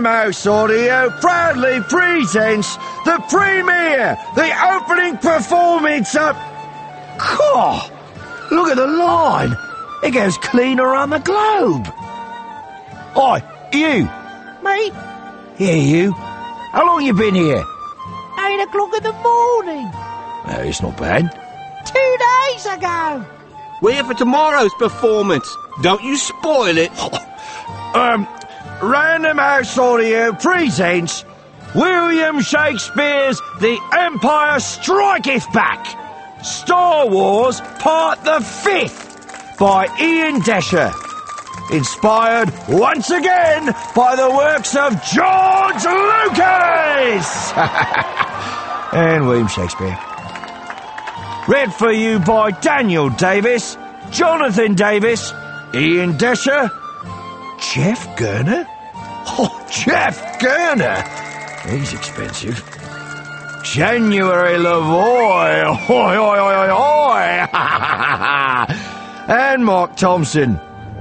Random House Audio proudly presents the premiere, the opening performance of... God, look at the line. It goes clean around the globe. Hi, you. Me? Yeah, you. How long you been here? 8 o'clock in the morning. It's not bad. 2 days ago. We're here for tomorrow's performance. Don't you spoil it. Random House Audio presents William Shakespeare's The Empire Striketh Back, Star Wars Part the 5th by Ian Desher. Inspired once again by the works of George Lucas and William Shakespeare. Read for you by Daniel Davis, Jonathan Davis, Ian Desher, Jeff Gurner? Oh, Jeff Gurner! He's expensive. January Lavoie! Hoi, hoi, hoi, hoi, hoi! And Mark Thompson.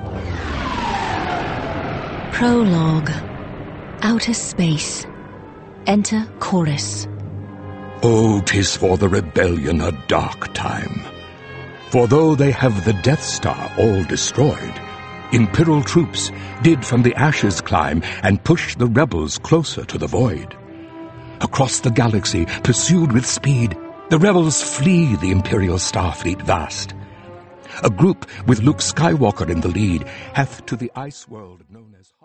Prologue. Outer space. Enter chorus. Oh, 'tis for the rebellion a dark time. For though they have the Death Star all destroyed, Imperial troops did from the ashes climb and push the rebels closer to the void. Across the galaxy, pursued with speed, the rebels flee the Imperial Starfleet vast. A group with Luke Skywalker in the lead hath to the ice world known as